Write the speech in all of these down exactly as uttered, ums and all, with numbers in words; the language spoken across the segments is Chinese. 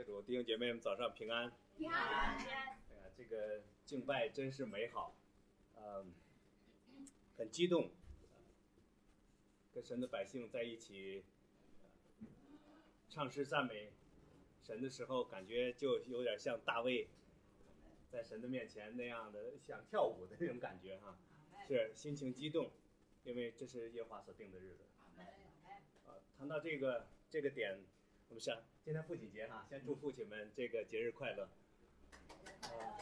谢主，弟兄姐妹们早上平安。 平安。 哎呀，这个敬拜真是美好，嗯，很激动，跟神的百姓在一起唱诗赞美神的时候，感觉就有点像大卫在神的面前那样的想跳舞的那种感觉哈，是心情激动，因为这是耶和华所定的日子。啊，谈到这个这个点，我们想今天父亲节哈，先祝父亲们这个节日快乐。啊，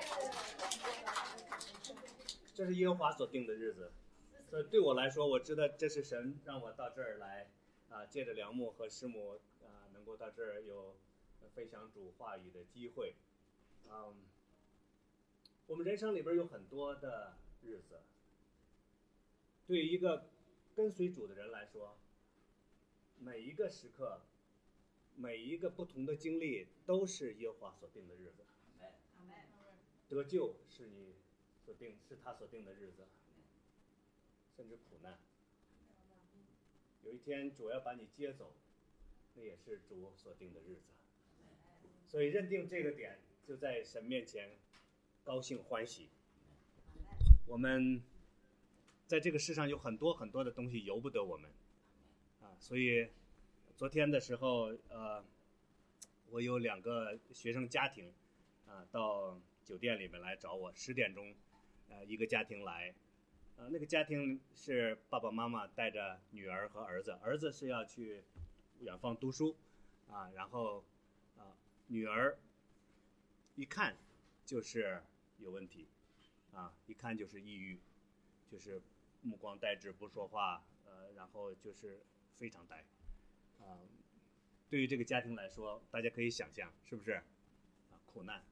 这是耶和华所定的日子，所以对我来说，我知道这是神让我到这儿来啊，借着梁牧和师母啊，能够到这儿有分享主话语的机会。嗯，我们人生里边有很多的日子，对于一个跟随主的人来说，每一个时刻，每一个不同的经历都是耶和华所定的日子。得救是你所定，是他所定的日子，甚至苦难。有一天主要把你接走，那也是主所定的日子。所以认定这个点，就在神面前高兴欢喜。我们在这个世上有很多很多的东西由不得我们啊，所以昨天的时候，呃，我有两个学生家庭啊到酒店里面来找我，十点钟，呃，一个家庭来，呃，那个家庭是爸爸妈妈带着女儿和儿子，儿子是要去远方读书，啊，然后，啊，女儿一看就是有问题，啊，一看就是抑郁，就是目光呆滞，不说话，呃，然后就是非常呆，啊，对于这个家庭来说，大家可以想象，是不是？啊，苦难。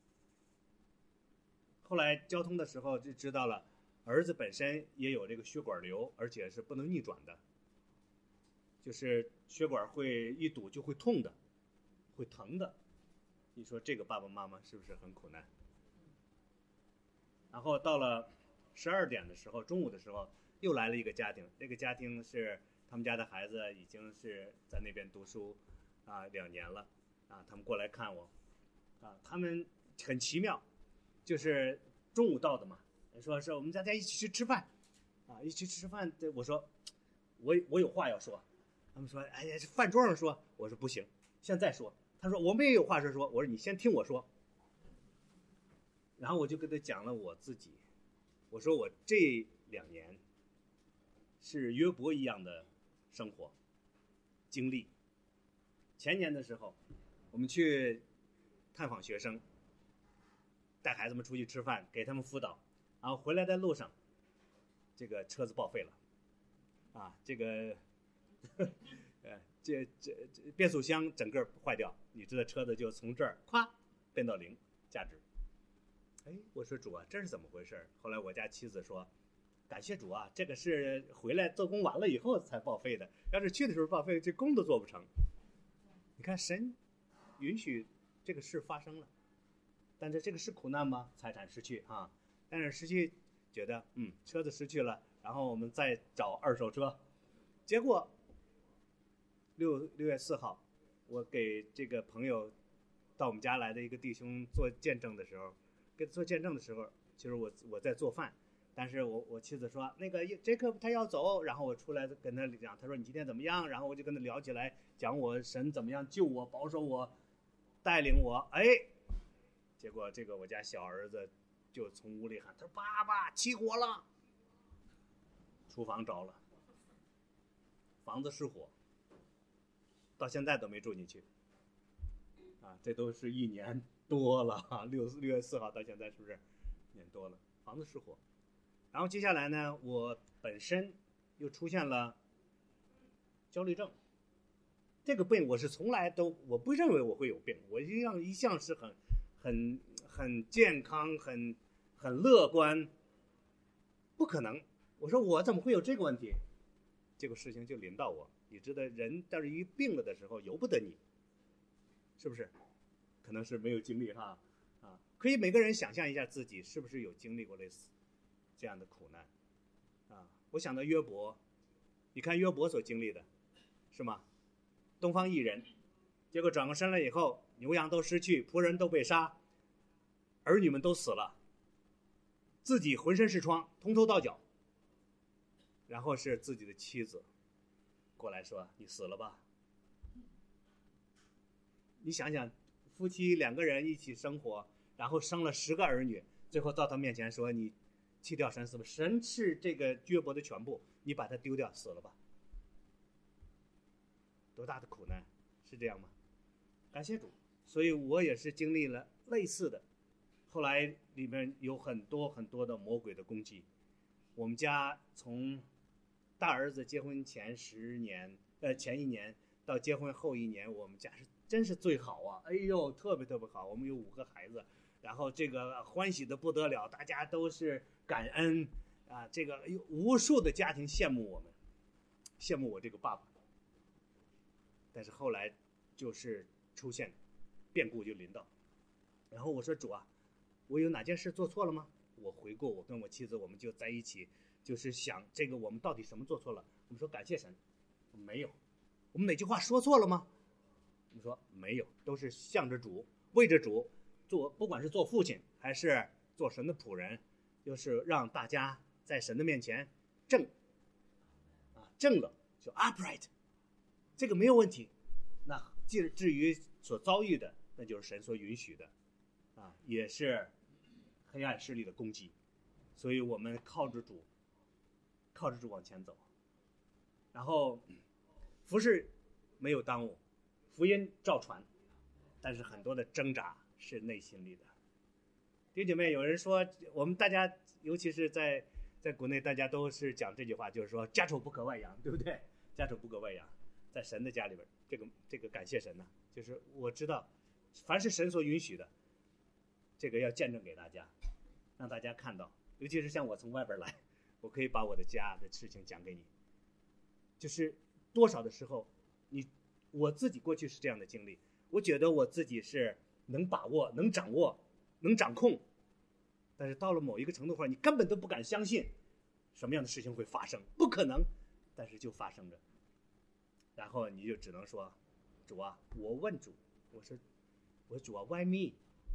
后来交通的时候就知道了，儿子本身也有这个血管瘤，而且是不能逆转的，就是血管会一堵就会痛的，会疼的。你说这个爸爸妈妈是不是很苦难？然后到了十二点的时候，中午的时候又来了一个家庭，这个家庭是他们家的孩子已经是在那边读书啊两年了啊，他们过来看我啊，他们很奇妙。就是中午到的嘛，说是我们大家一起去吃饭，啊，一起去吃饭。我说，我我有话要说。他们说，哎呀，饭桌上说。我说不行，现在说。他说我们也有话是说。我说你先听我说。然后我就跟他讲了我自己，我说我这两年是约伯一样的生活经历。前年的时候，我们去探访学生。带孩子们出去吃饭，给他们辅导，然后回来的路上，这个车子报废了，啊，这个，呃，这这这变速箱整个坏掉，你知道车子就从这儿咵变到零价值。哎，我说主啊，这是怎么回事？后来我家妻子说，感谢主啊，这个是回来做工完了以后才报废的，要是去的时候报废，这工都做不成。你看神允许这个事发生了。但是这个是苦难吗？财产失去啊，但是失去觉得嗯车子失去了，然后我们再找二手车，结果六六月四号，我给这个朋友到我们家来的一个弟兄做见证的时候，跟做见证的时候，其实我我在做饭，但是我我妻子说那个杰克他要走，然后我出来跟他讲，他说你今天怎么样？然后我就跟他聊起来，讲我神怎么样救我、保守我、带领我，哎。结果这个我家小儿子就从屋里喊，他说爸爸起火了，厨房着了，房子失火，到现在都没住进去啊，这都是一年多了，六六月四号到现在是不是一年多了，房子失火。然后接下来呢，我本身又出现了焦虑症，这个病我是从来都我不认为我会有病，我一向一向是很很很健康，很很乐观，不可能。我说我怎么会有这个问题？结果事情就临到我。你知道，人但是一病了的时候由不得你，是不是？可能是没有经历哈啊，可以每个人想象一下自己是不是有经历过类似这样的苦难啊？我想到约伯，你看约伯所经历的，是吗？东方一人， 结果转过身来以后，牛羊都失去，仆人都被杀，儿女们都死了，自己浑身是疮，从头到脚。然后是自己的妻子过来说：“你死了吧。”你想想，夫妻两个人一起生活，然后生了十个儿女，最后到他面前说：“你弃掉神死吧，神是这个约伯的全部，你把它丢掉，死了吧。”多大的苦难，是这样吗？感谢主，所以我也是经历了类似的。后来里面有很多很多的魔鬼的攻击。我们家从大儿子结婚前十年，呃，前一年到结婚后一年，我们家是真是最好啊！哎呦，特别特别好。我们有五个孩子，然后这个欢喜的不得了，大家都是感恩啊！这个有无数的家庭羡慕我们，羡慕我这个爸爸。但是后来就是出现变故就临到，然后我说主啊，我有哪件事做错了吗？我回顾，我跟我妻子我们就在一起，就是想这个我们到底什么做错了？我们说感谢神，没有。我们哪句话说错了吗？我们说没有，都是向着主，为着主做，不管是做父亲还是做神的仆人，就是让大家在神的面前正啊正了，就 upright， 这个没有问题。那至于所遭遇的，那就是神所允许的啊，也是黑暗势力的攻击。所以我们靠着主靠着主往前走，然后服事没有耽误，福音照传，但是很多的挣扎是内心里的。弟兄姐妹，有人说我们大家尤其是在在国内，大家都是讲这句话，就是说家丑不可外扬，对不对？家丑不可外扬，在神的家里边，这个这个感谢神呢，就是我知道凡是神所允许的，这个要见证给大家，让大家看到。尤其是像我从外边来，我可以把我的家的事情讲给你。就是多少的时候，你我自己过去是这样的经历，我觉得我自己是能把握、能掌握、能掌控，但是到了某一个程度上，你根本都不敢相信什么样的事情会发生，不可能，但是就发生着。然后你就只能说：“主啊，我问主，我说，我说主啊 ，Why me？”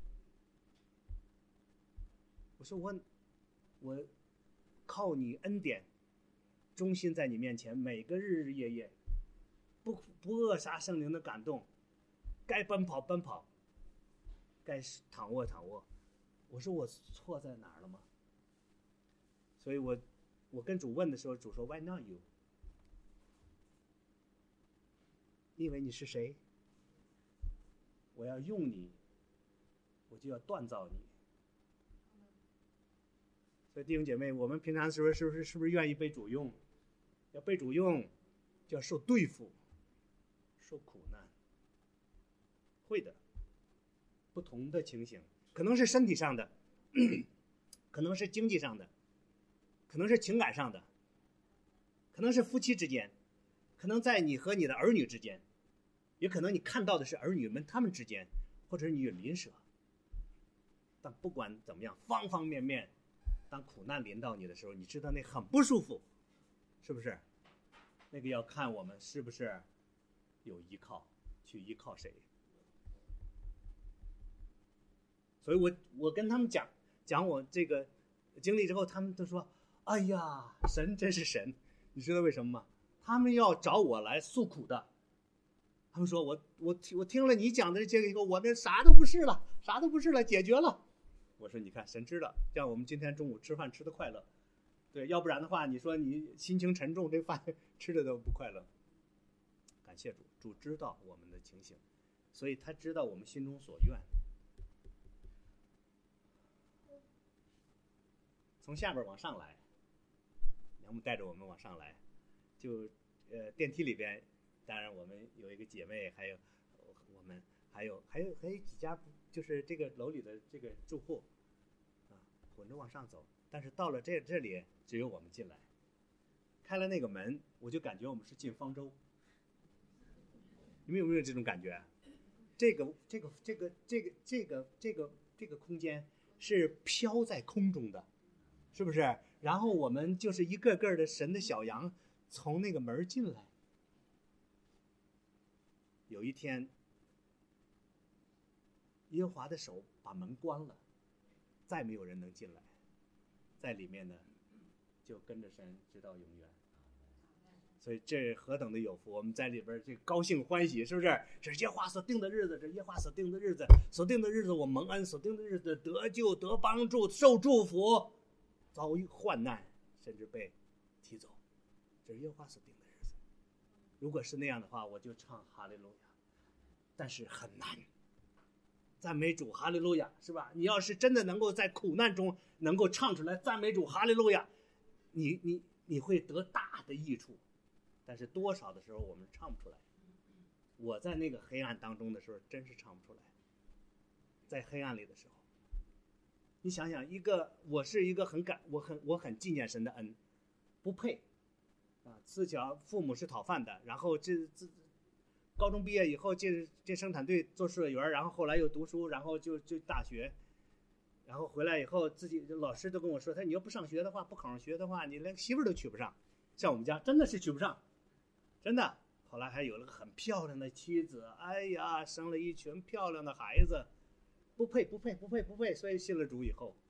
我说我我靠你恩典，忠心在你面前，每个日日夜夜，不不扼杀圣灵的感动，该奔跑奔跑，该躺卧躺卧。我说我错在哪儿了吗？所以我我跟主问的时候，主说 Why not you？ 你以为你是谁？我要用你，我就要锻造你。所以弟兄姐妹，我们平常是不是是不是是不是愿意被主用？要被主用，就要受对付，受苦难。会的，不同的情形，可能是身体上的，可能是经济上的，可能是情感上的，可能是夫妻之间，可能在你和你的儿女之间，也可能你看到的是儿女们他们之间，或者是你与邻舍。但不管怎么样，方方面面，当苦难临到你的时候，你知道那很不舒服，是不是？那个要看我们是不是有依靠，去依靠谁。所以我我跟他们讲讲我这个经历之后，他们都说：“哎呀，神真是神！”你知道为什么吗？他们要找我来诉苦的。他们说我我我听了你讲的这个以后，我那啥都不是了，啥都不是了，解决了。我说你看，神知道，这样我们今天中午吃饭吃的快乐。对，要不然的话，你说你心情沉重，这饭吃的都不快乐。感谢主，主知道我们的情形，所以他知道我们心中所愿。从下边往上来，梁母带着我们往上来，就呃电梯里边，当然我们有一个姐妹，还有我们还有还有还有几家，就是这个楼里的这个住户啊，混着往上走。但是到了这这里，只有我们进来。开了那个门，我就感觉我们是进方舟。你们有没有这种感觉？这个这个这个这个这个这个这个空间是飘在空中的，是不是？然后我们就是一个个的神的小羊从那个门进来。有一天， 耶和华的手把门关了，再没有人能进来，在里面呢就跟着神直到永远。所以这何等的有福，我们在里边这高兴欢喜，是不是？这是耶和华所定的日子，这是耶和华所定的日子，所定的日子我蒙恩，所定的日子得救得帮助受祝福，遭遇患难甚至被提走，这是耶和华所定的日子。如果是那样的话，我就唱哈利路亚，但是很难。赞美主哈利路亚，是吧？你要是真的能够在苦难中能够唱出来赞美主哈利路亚，你你你会得大的益处。但是多少的时候我们唱不出来。我在那个黑暗当中的时候真是唱不出来。在黑暗里的时候，你想想，一个我是一个很感我很我很纪念神的恩，不配啊！自小父母是讨饭的，然后这这高中毕业以后进进生产队做社员，然后后来又读书，然后就就大学，然后回来以后自己老师都跟我说，他你要不上学的话，不考上学的话，你连媳妇都娶不上。像我们家真的是娶不上，真的。后来还有了个很漂亮的妻子，哎呀，生了一群漂亮的孩子，不配不配不配不配。所以信了主以后，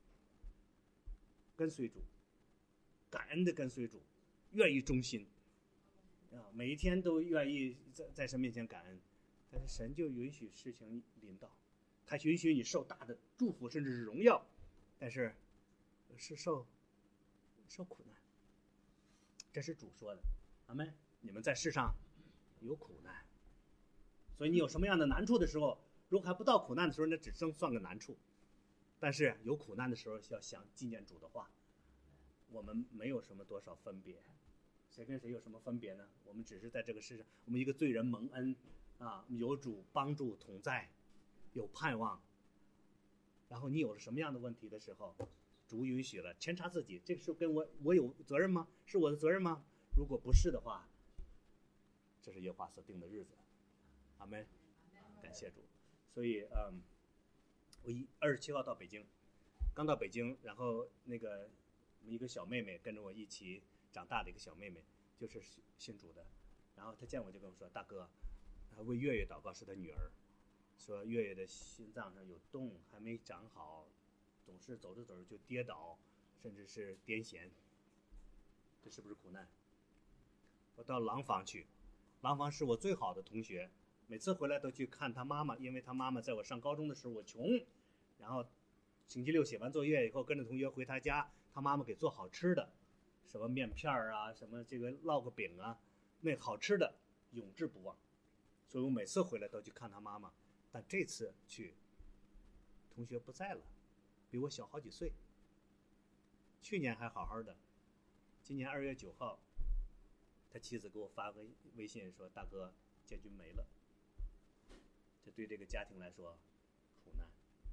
跟随主，感恩的跟随主，愿意忠心啊，每一天都愿意在在神面前感恩。但是神就允许事情临到，他允许你受大的祝福甚至是荣耀，但是是受受苦难。这是主说的，阿们。你们在世上有苦难，所以你有什么样的难处的时候，如果还不到苦难的时候，那只能算个难处。但是有苦难的时候，要想纪念主的话，我们没有什么多少分别，谁跟谁有什么分别呢？我们只是在这个世上，我们一个罪人蒙恩啊，有主帮助同在，有盼望。然后你有了什么样的问题的时候，主允许了，检查自己，这个是跟我我有责任吗？是我的责任吗？如果不是的话，这是耶和华所定的日子，阿们，感谢主。所以，嗯，我一二十七号到北京，刚到北京，然后那个我们一个小妹妹跟着我一起长大的一个小妹妹，就是信主的，然后她见我就跟我说：“大哥，为月月祷告，是她女儿，说月月的心脏上有洞，还没长好，总是走着走着就跌倒，甚至是癫痫，这是不是苦难？”我到廊坊去。廊坊是我最好的同学，每次回来都去看他妈妈，因为他妈妈在我上高中的时候我穷，然后星期六写完作业以后跟着同学回他家，他妈妈给做好吃的，什么面片啊，什么这个烙个饼啊，那好吃的永志不忘，所以我每次回来都去看他妈妈。但这次去，同学不在了，比我小好几岁，去年还好好的，今年二月九号他妻子给我发个微信说：“大哥，建军没了。”这对这个家庭来说苦难。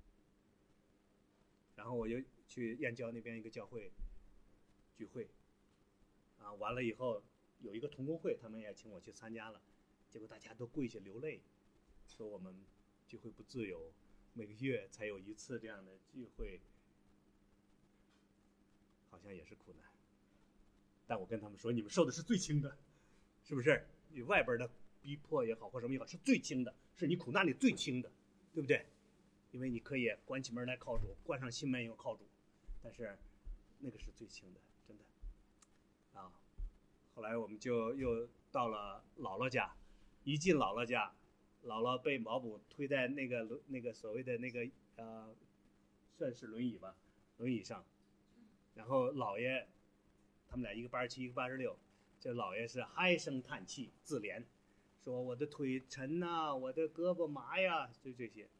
然后我就去燕郊那边一个教会聚会，啊，完了以后有一个同工会，他们也请我去参加了，结果大家都跪下流泪，说我们聚会不自由，每个月才有一次这样的聚会，好像也是苦难。但我跟他们说，你们受的是最轻的，是不是？你外边的逼迫也好或什么也好，是最轻的，是你苦难里最轻的，对不对？因为你可以关起门来靠主，关上心门又靠主，但是那个是最轻的，真的啊。后来我们就又到了姥姥家，一进姥姥家，姥姥被毛补推在那个那个所谓的那个呃，算是轮椅吧，轮椅上，然后姥爷。他们俩一个八十七，一个八十六，这老爷是唉声叹气，自怜，说我的腿沉呐、啊，我的胳膊麻呀，就这些。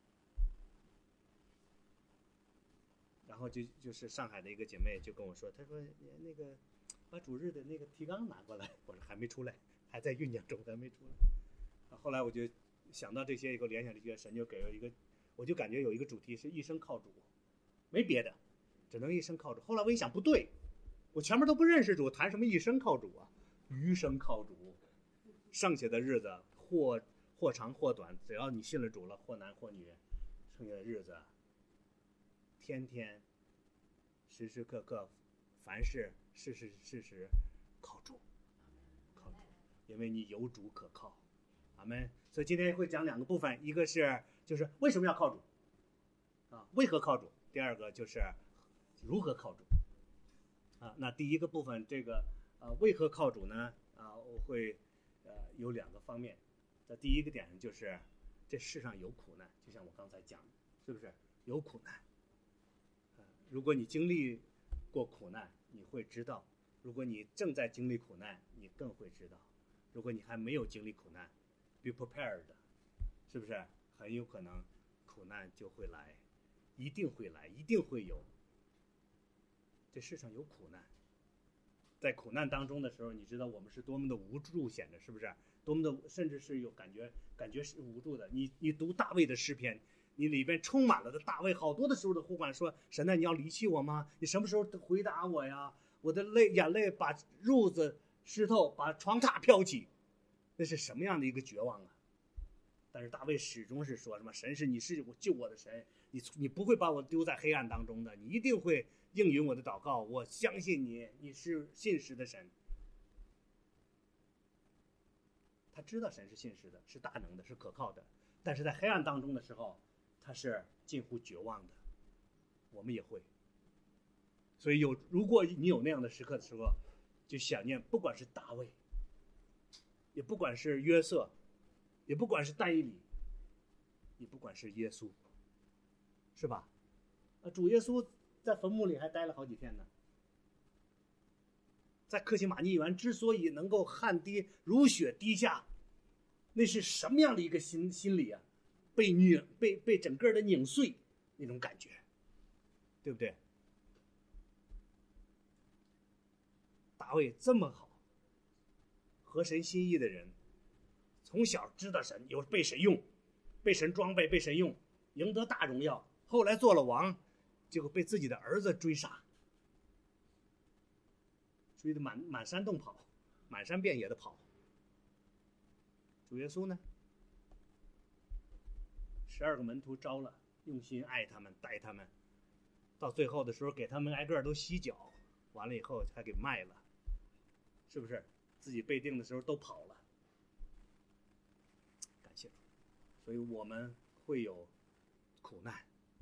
然后就就是上海的一个姐妹就跟我说，她说那个把主日的那个提纲拿过来，我说还没出来，还在酝酿中，还没出来。后来我就想到这些以后，联想这些，神就给了一个，我就感觉有一个主题是一生靠主，没别的，只能一生靠主。后来我一想不对。我前面都不认识主，谈什么一生靠主啊？余生靠主，剩下的日子或或长或短，只要你信了主了，或男或女，剩下的日子，天天，时时刻刻，凡事事事事时靠主，靠主，因为你有主可靠，阿阿们。所以今天会讲两个部分，一个是就是为什么要靠主啊，为何靠主；第二个就是如何靠主啊。那第一个部分这个呃为何靠主呢？啊，我会呃有两个方面。这第一个点就是这世上有苦难，就像我刚才讲的，是不是有苦难？啊，如果你经历过苦难，你会知道；如果你正在经历苦难，你更会知道；如果你还没有经历苦难 ，be prepared， 是不是？很有可能苦难就会来，一定会来，一定会有。这世上有苦难，在苦难当中的时候，你知道我们是多么的无助显的，是不是？多么的，甚至是有感觉，感觉是无助的。你你读大卫的诗篇，你里边充满了的大卫，好多的时候的呼唤说：“神啊，你要离弃我吗？你什么时候回答我呀？我的泪眼泪把褥子湿透，把床榻飘起。”那是什么样的一个绝望啊！但是大卫始终是说什么：“神是你是我救我的神，你你不会把我丢在黑暗当中的，你一定会应允我的祷告。我相信你，你是信实的神。”他知道神是信实的，是大能的，是可靠的，但是在黑暗当中的时候，他是近乎绝望的。我们也会，所以有如果你有那样的时刻的时候，就想念，不管是大卫，也不管是约瑟，也不管是但以理，也不管是耶稣，是吧？啊，主耶稣在坟墓里还待了好几天呢。在克西马尼园之所以能够汗滴如雪滴下，那是什么样的一个心心理啊？被拧被被整个的拧碎那种感觉，对不对？大卫这么好，合神心意的人，从小知道神，有被神用，被神装备，被神用，赢得大荣耀。后来做了王，结果被自己的儿子追杀。追得满满山洞跑，满山遍野的跑。主耶稣呢？十二个门徒招了，用心爱他们，带他们，到最后的时候给他们挨个都洗脚，完了以后还给卖了，是不是？自己被定的时候都跑了。感谢主，所以我们会有苦难。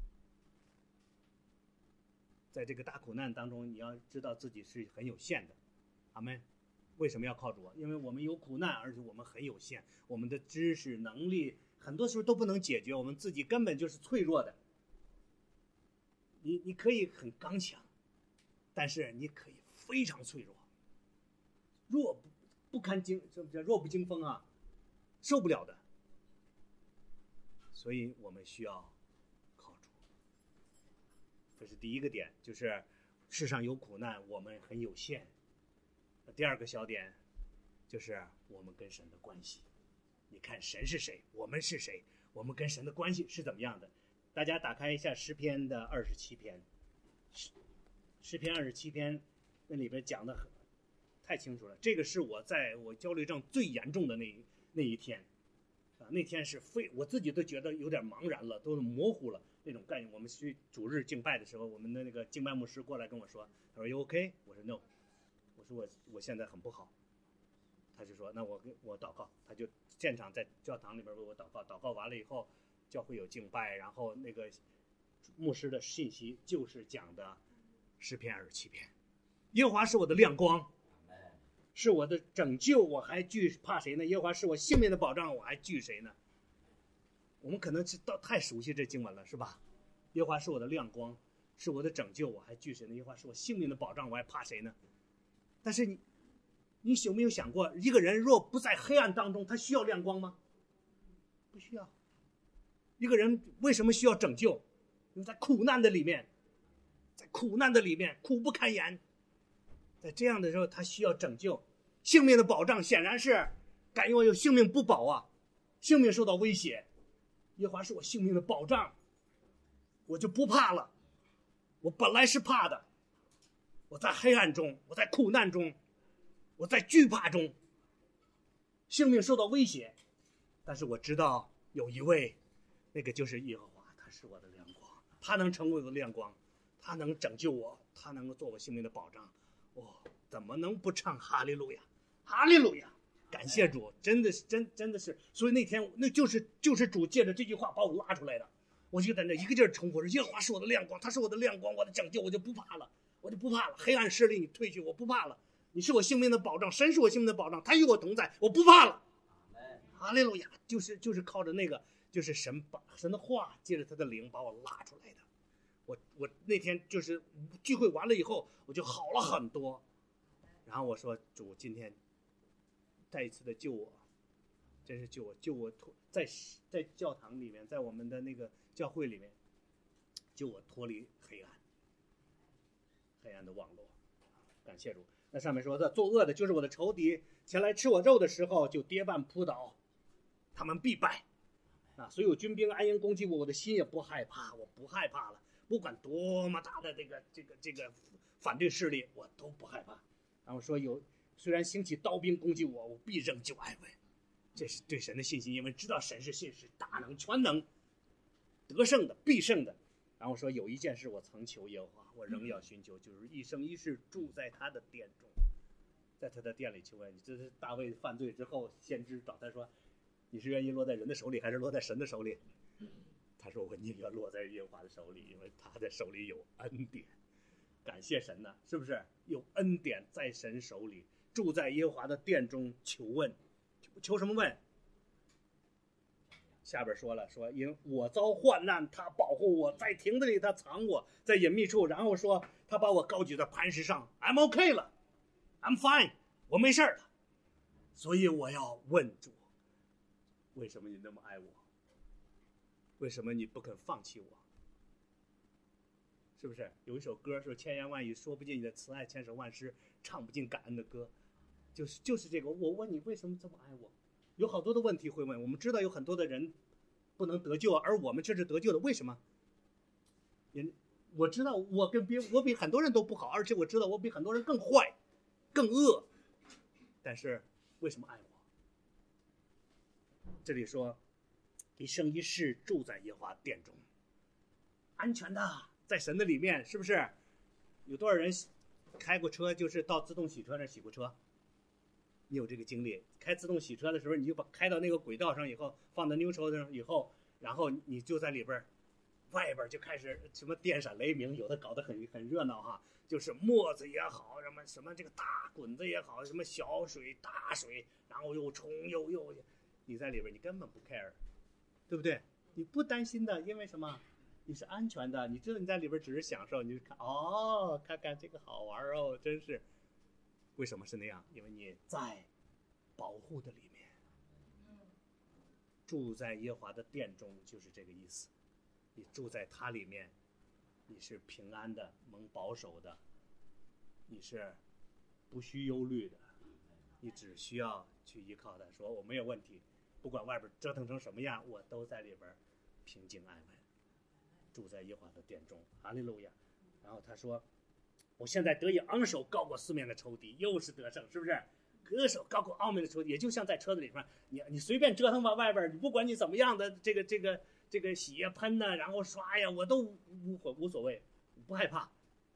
在这个大苦难当中，你要知道自己是很有限的，阿们。为什么要靠主？因为我们有苦难，而且我们很有限，我们的知识能力很多时候都不能解决，我们自己根本就是脆弱的。你你可以很刚强，但是你可以非常脆弱，弱不不堪惊，什么叫弱不禁风啊？受不了的。所以我们需要靠主。这是第一个点，就是世上有苦难，我们很有限。第二个小点就是我们跟神的关系。你看神是谁，我们是谁，我们跟神的关系是怎么样的？大家打开一下诗篇的二十七篇，诗诗篇二十七篇那里边讲的很太清楚了。这个是我在我焦虑症最严重的那那一天啊，那天是非我自己都觉得有点茫然了，都模糊了那种概念。我们去主日敬拜的时候，我们的那个敬拜牧师过来跟我说，他说 You OK？ 我说 No， 我说我我现在很不好。他就说那我跟我祷告，他就现场在教堂里边为我祷告，祷告完了以后，教会有敬拜，然后那个牧师的信息就是讲的诗篇二十七篇，耶和华是我的亮光，是我的拯救，我还惧怕谁呢？耶和华是我性命的保障，我还惧谁呢？我们可能是到太熟悉这经文了，是吧？耶和华是我的亮光，是我的拯救，我还惧谁呢？耶和华是我性命的保障，我还怕谁呢？但是你你有没有想过，一个人若不在黑暗当中，他需要亮光吗？不需要。一个人为什么需要拯救？因为在苦难的里面，在苦难的里面苦不堪言，在这样的时候他需要拯救。性命的保障显然是感觉我有性命不保啊，性命受到威胁，耶和华是我性命的保障，我就不怕了。我本来是怕的，我在黑暗中，我在苦难中，我在惧怕中，性命受到威胁，但是我知道有一位，那个就是耶和华，他是我的亮光，他能成为我的亮光，他能拯救我，他能够做我性命的保障。哦，怎么能不唱哈利路亚，哈利路亚， 感谢主，真的是真真的是，所以那天那就是就是主借着这句话把我拉出来的，我就在那一个劲儿重复说：耶和华是我的亮光，他是我的亮光，我的拯救，我就不怕了，我就不怕了。黑暗势力你退去，我不怕了。你是我性命的保障，神是我性命的保障，他与我同在，我不怕了。哈利路亚，就是就是靠着那个，就是神把神的话借着他的灵把我拉出来的。我我那天就是聚会完了以后，我就好了很多。然后我说主，今天再一次的救我，真是救我，救我脱在在教堂里面，在我们的那个教会里面，救我脱离黑暗，黑暗的网络。感谢主。那上面说的作恶的就是我的仇敌，前来吃我肉的时候就跌绊扑倒，他们必败。啊，所有军兵安营攻击我，我的心也不害怕，我不害怕了。不管多么大的这个这个这个反对势力，我都不害怕。然后说有虽然兴起刀兵攻击我，我必仍旧安稳。这是对神的信心，因为知道神是信实大能全能得胜的必胜的。然后说有一件事我曾求耶和华，我仍要寻求，就是一生一世住在他的殿中，在他的殿里求问。这是大卫犯罪之后，先知找他说，你是愿意落在人的手里还是落在神的手里？他说我宁愿落在耶和华的手里，因为他的手里有恩典。感谢神呢，是不是有恩典在神手里，住在耶和华的殿中求问，求什么问？下边说了，说因我遭患难，他保护我，在亭子里他藏我，在隐秘处，然后说他把我高举在磐石上 ，I'm OK 了 ，I'm fine， 我没事了。所以我要问主，为什么你那么爱我？为什么你不肯放弃我？是不是有一首歌说千言万语说不尽你的慈爱，千首万诗唱不尽感恩的歌？就是就是这个。我问你为什么这么爱我？有好多的问题会问。我们知道有很多的人不能得救，而我们却是得救的，为什么？因我知道我跟别我比很多人都不好，而且我知道我比很多人更坏、更恶，但是为什么爱我？这里说一生一世住在耶和华殿中，安全的，在神的里面，是不是？有多少人开过车，就是到自动洗车那洗过车？你有这个经历？开自动洗车的时候，你就把开到那个轨道上以后，放到 neutral 上以后，然后你就在里边，外边就开始什么电闪雷鸣，有的搞得很很热闹哈，就是沫子也好，什么什么这个大滚子也好，什么小水大水，然后又冲又又，你在里边你根本不 care， 对不对？你不担心的，因为什么？你是安全的，你知道你在里边只是享受，你就看哦，看看这个好玩哦，真是。为什么是那样？因为你在保护的里面，住在耶和华的殿中，就是这个意思。你住在他里面，你是平安的，蒙保守的，你是不需忧虑的，你只需要去依靠他，说我没有问题，不管外边折腾成什么样，我都在里边平静安稳，住在耶和华的殿中。哈利路亚。然后他说，我现在得以昂首高过四面的仇敌，又是得胜，是不是？歌手高过傲面的仇敌，也就像在车子里面，你你随便折腾吧，外边你不管你怎么样的这个这个这个洗呀喷呐，然后刷呀，我都无无所谓，不害怕。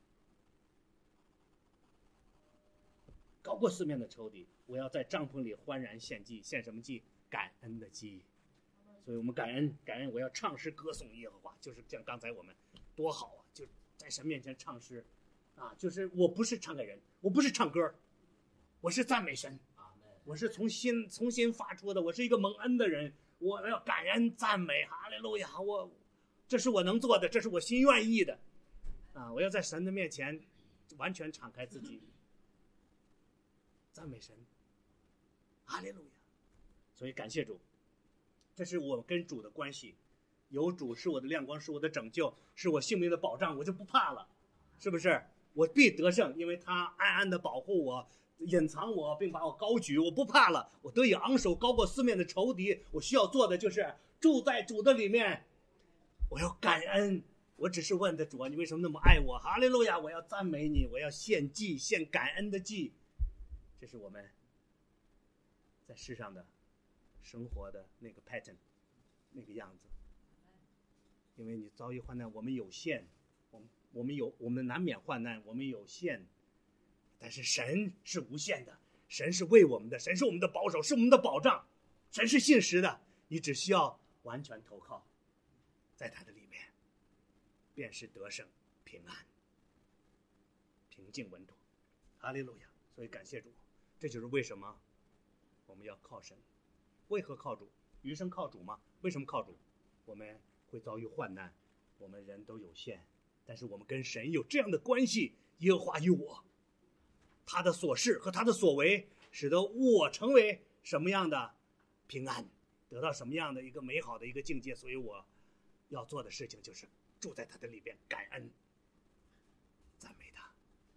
高过四面的仇敌，我要在帐篷里欢然献祭，献什么祭？感恩的祭。所以我们感恩感恩，我要唱诗歌颂耶和华，就是像刚才我们多好啊，就在神面前唱诗。啊，就是我不是唱给人，我不是唱歌，我是赞美神，我是从心从心发出的，我是一个蒙恩的人，我要感恩赞美，哈利路亚，我这是我能做的，这是我心愿意的，啊，我要在神的面前完全敞开自己，赞美神，哈利路亚。所以感谢主，这是我跟主的关系，有主是我的亮光，是我的拯救，是我性命的保障，我就不怕了，是不是？我必得胜，因为他暗暗的保护我，隐藏我，并把我高举，我不怕了，我得以昂首高过四面的仇敌。我需要做的就是住在主的里面，我要感恩。我只是问的主啊，你为什么那么爱我？哈利路亚！我要赞美你，我要献祭，献感恩的祭。这是我们在世上的生活的那个 pattern， 那个样子。因为你遭遇患难，我们有限。我们有，我们难免患难，我们有限，但是神是无限的， 神是为我们的，神是我们的保守，是我们的保障，神是信实的，你只需要完全投靠在他的里面，便是得胜、平安、平静、稳妥。哈利路亚！所以感谢主，这就是为什么我们要靠神。为何靠主？余生靠主吗？为什么靠主？我们会遭遇患难，我们人都有限，但是我们跟神有这样的关系，耶和华与我，他的所事和他的所为，使得我成为什么样的平安，得到什么样的一个美好的一个境界。所以我要做的事情就是住在他的里边，感恩赞美他。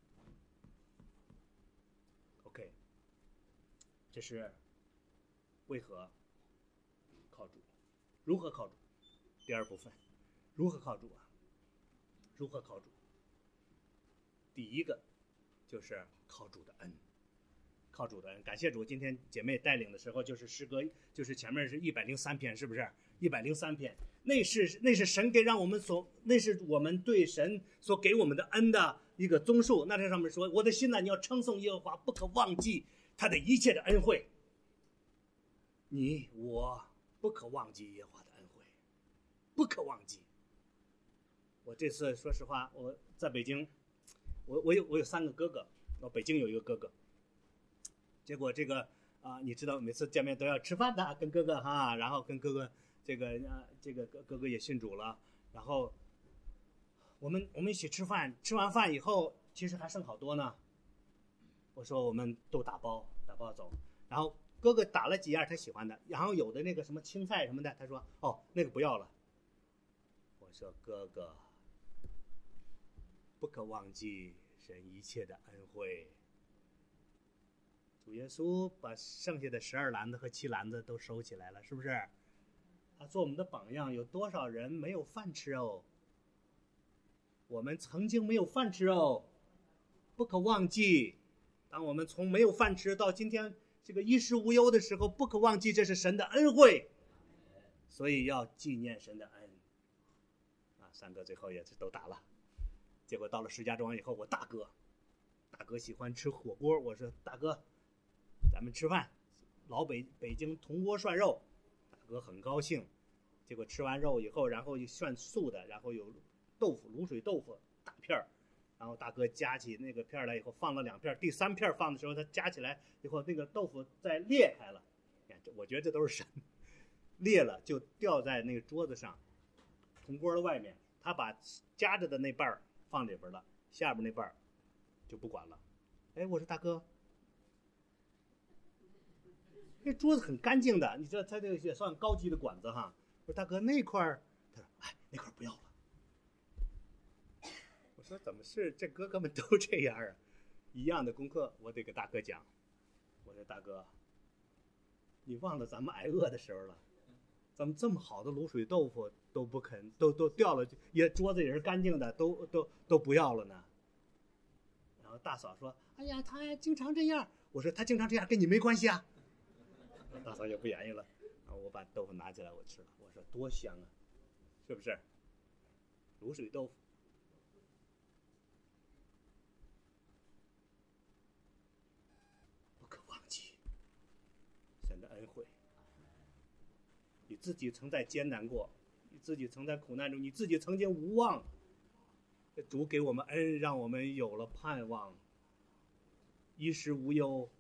OK， 这是为何靠主，如何靠主。第二部分，如何靠主啊？如何靠主？第一个就是靠主的恩，靠主的恩。感谢主，今天姐妹带领的时候，就是诗歌，就是前面是一百零三篇，是不是？一百零三篇，那是那是神给让我们所，那是我们对神所给我们的恩的一个综述。那这上面说，我的心呢，你要称颂耶和华，不可忘记他的一切的恩惠。你我不可忘记耶和华的恩惠，不可忘记。我这次说实话，我在北京，我我有我有三个哥哥，我北京有一个哥哥，结果这个啊、呃，你知道每次见面都要吃饭的，跟哥哥哈，然后跟哥哥这个啊、呃、这个哥哥也信主了，然后我们我们一起吃饭，吃完饭以后其实还剩好多呢。我说我们都打包打包走，然后哥哥打了几样他喜欢的，然后有的那个什么青菜什么的，他说哦那个不要了。我说哥哥，不可忘记神一切的恩惠。主耶稣把剩下的十二篮子和七篮子都收起来了，是不是？他做我们的榜样，有多少人没有饭吃哦？我们曾经没有饭吃哦，不可忘记。当我们从没有饭吃到今天这个衣食无忧的时候，不可忘记这是神的恩惠，所以要纪念神的恩。啊，三哥最后也是都打了，结果到了石家庄以后，我大哥，大哥喜欢吃火锅，我说大哥，咱们吃饭，老北北京铜锅涮肉，大哥很高兴。结果吃完肉以后，然后又涮素的，然后有豆腐卤水豆腐大片儿。然后大哥夹起那个片来以后，放了两片，第三片放的时候，他夹起来以后，那个豆腐再裂开了。我觉得这都是神，裂了就掉在那个桌子上，铜锅的外面。他把夹着的那半放里边了，下边那半就不管了。哎，我说大哥，那桌子很干净的，你知道他这个也算高级的馆子哈。我说大哥那块儿，他说哎那块不要了。我说怎么是这哥哥们都这样啊？一样的功课，我得给大哥讲。我说大哥，你忘了咱们挨饿的时候了？咱们这么好的卤水豆腐都不肯，都都掉了，也桌子也是干净的，都都都不要了呢。然后大嫂说：“哎呀，他经常这样。”我说：“他经常这样跟你没关系啊。”大嫂也不言语了。然后我把豆腐拿起来我吃了，我说多香啊，是不是？卤水豆腐。神的恩惠，你自己曾在艰难过，你自己曾在苦难中，你自己曾经无望，主给我们恩，让我们有了盼望，衣食无忧，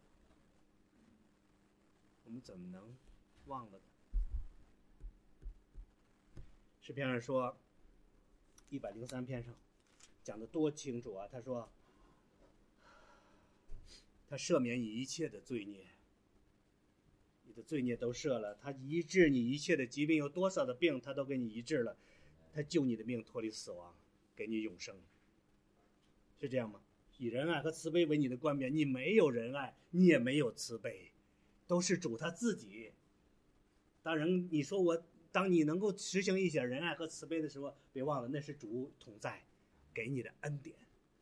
我们怎么能忘了呢？诗篇上说，一百零三篇上讲的多清楚啊！他说，他赦免你一切的罪孽。你的罪孽都赦了，他医治你一切的疾病，有多少的病他都给你医治了，他救你的命脱离死亡，给你永生，是这样吗？以仁爱和慈悲为你的冠冕，你没有仁爱，你也没有慈悲，都是主他自己。当然你说我，当你能够实行一些仁爱和慈悲的时候，别忘了那是主同在给你的恩典，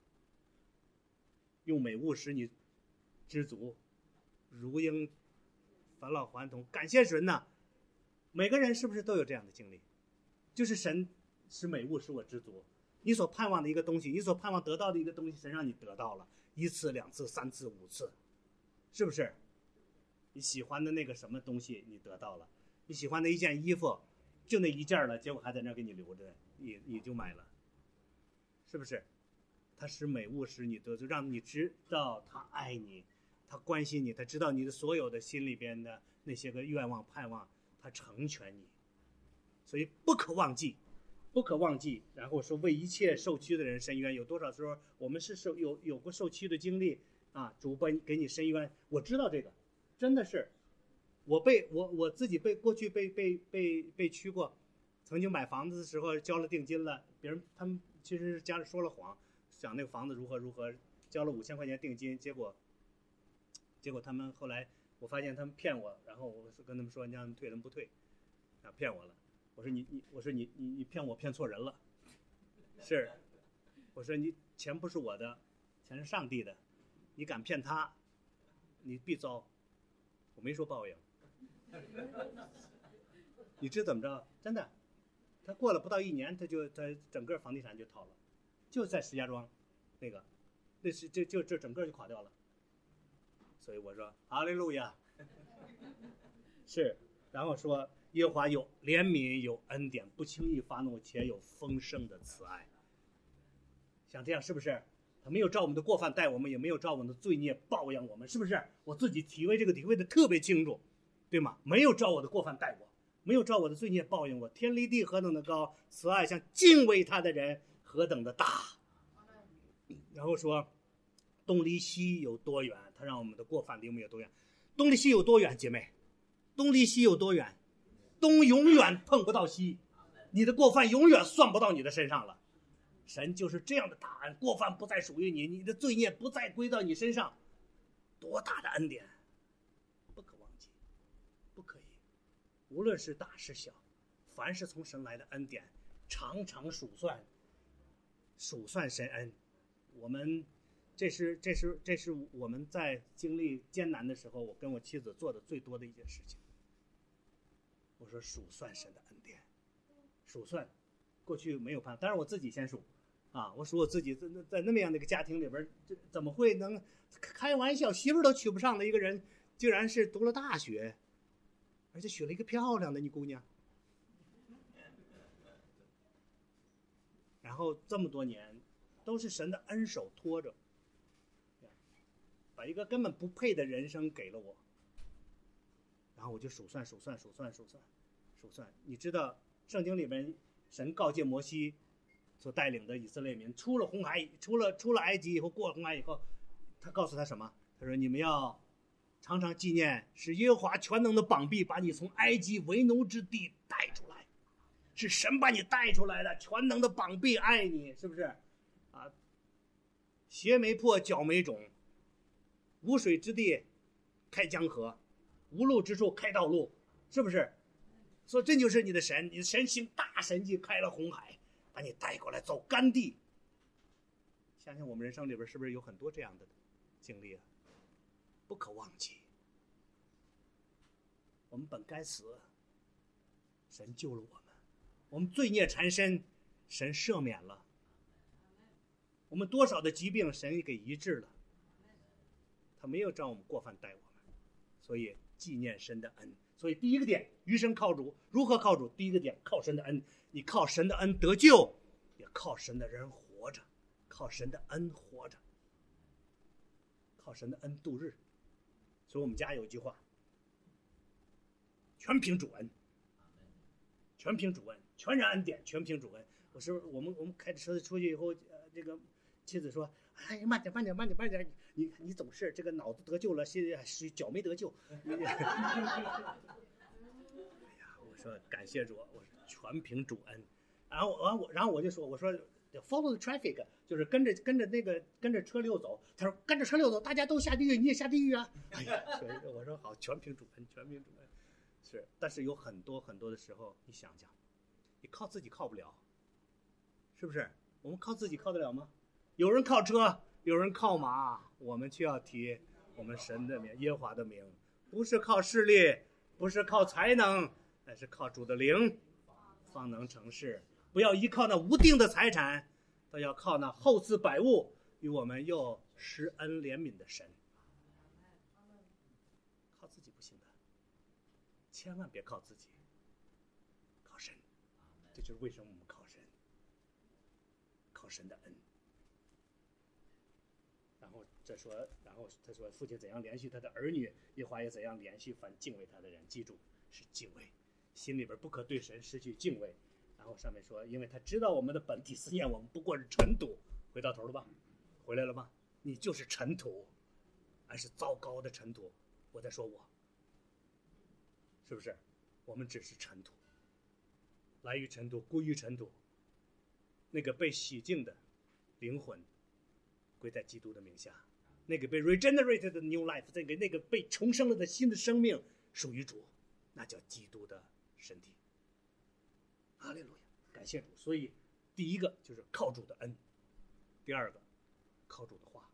用美物使你知足，如鹰返老还童，感谢神呐！每个人是不是都有这样的经历？就是神使美物使我知足，你所盼望的一个东西，你所盼望得到的一个东西，神让你得到了一次、两次、三次、五次， 是不是？你喜欢的那个什么东西你得到了，你喜欢的一件衣服就那一件了，结果还在那给你留着，你你就买了，是不是？他使美物使你得，就让你知道他爱你，他关心你，他知道你的所有的心里边的那些个愿望盼望，他成全你，所以不可忘记，不可忘记。然后说为一切受屈的人伸冤，有多少时候我们是受有有过受屈的经历啊？主帮给你伸冤，我知道这个，真的是，我被我我自己被过去被被被被屈过，曾经买房子的时候交了定金了，别人他们其实家里说了谎。讲那个房子如何如何，交了五千块钱定金，结果，结果他们后来我发现他们骗我，然后我跟他们说你让他们退，他们不退，啊骗我了。我说你你我说你你你骗我骗错人了，是，我说你钱不是我的，钱是上帝的，你敢骗他，你必遭。我没说报应，你知怎么着？真的，他过了不到一年，他就他整个房地产就套了。就在石家庄，那个，那是就就这整个就垮掉了。所以我说哈利路亚，是，然后说耶和华有怜悯有恩典，不轻易发怒，且有丰盛的慈爱。像这样是不是？他没有照我们的过犯待我们，也没有照我们的罪孽报应我们，是不是？我自己体会这个体会的特别清楚，对吗？没有照我的过犯待我，没有照我的罪孽报应我。天离地何等的高，慈爱像敬畏他的人何等的大。然后说东离西有多远，他让我们的过犯离我们有多远。东离西有多远，姐妹？东离西有多远？东永远碰不到西，你的过犯永远算不到你的身上了。神就是这样的大恩，过犯不再属于你，你的罪孽不再归到你身上，多大的恩典，不可忘记，不可以。无论是大是小，凡是从神来的恩典，常常数算，数算神恩。我们这是这是这是我们在经历艰难的时候，我跟我妻子做的最多的一件事情。我说数算神的恩典，数算，过去没有判，当然我自己先数，啊，我数我自己在在那么样的一个家庭里边，怎么会能开玩笑，媳妇都娶不上的一个人，竟然是读了大学，而且娶了一个漂亮的女姑娘。然后这么多年都是神的恩手托着，把一个根本不配的人生给了我。然后我就数算数算数算数算数算，你知道圣经里面神告诫摩西所带领的以色列民出了红海，出了出了埃及以后，过了红海以后，他告诉他什么？他说你们要常常纪念，是耶和华全能的膀臂把你从埃及为奴之地带出来，是神把你带出来的，全能的膀臂爱你，是不是啊？鞋没破脚没肿，无水之地开江河，无路之处开道路，是不是？所以这就是你的神，你的神行大神迹，开了红海，把你带过来走干地。想想我们人生里边是不是有很多这样的经历啊？不可忘记，我们本该死，神救了我们；我们罪孽缠身，神赦免了；我们多少的疾病，神给医治了。他没有照我们过犯待我们，所以纪念神的恩。所以第一个点，余生靠主。如何靠主？第一个点，靠神的恩。你靠神的恩得救，也靠神的人活着，靠神的恩活着，靠神的恩度日。所以我们家有一句话，全凭主恩，全凭主恩，全然恩典，全凭主恩。我说我们我们开着车子出去以后，呃，这个妻子说：“哎呀，慢点，慢点，慢点，慢点，你你总是这个脑子得救了，现在是脚没得救。”哎呀，我说感谢主，我说全凭主恩。然后完我，然后我就说，我说 follow the traffic， 就是跟着跟着那个跟着车流走。他说跟着车流走，大家都下地狱，你也下地狱啊！哎呀，所以我说好，全凭主恩，全凭主恩。是，但是有很多很多的时候，你想想，你靠自己靠不了，是不是？我们靠自己靠得了吗？有人靠车，有人靠马，我们却要提我们神的名，耶和华的名，不是靠势力，不是靠才能，乃是靠主的灵，方能成事。不要依靠那无定的财产，都要靠那厚赐百物与我们又施恩怜悯的神。 千万别靠自己，靠神。这就是为什么我们靠神，靠神的恩。然后这说，然后他说，父亲怎样连续他的儿女，耶和华也怎样连续凡敬畏他的人。记住，是敬畏，心里边不可对神失去敬畏。然后上面说，因为他知道我们的本体思念，我们不过是尘土。回到头了吧？回来了吗？你就是尘土，还是糟糕的尘土。我在说我，是不是？我们只是尘土，来于尘土，归于尘土。那个被洗净的灵魂归在基督的名下，那个被 regenerated 的 new life， 那个那个被重生了的新的生命属于主，那叫基督的身体。哈利路亚，感谢主。所以第一个就是靠主的恩，第二个靠主的话，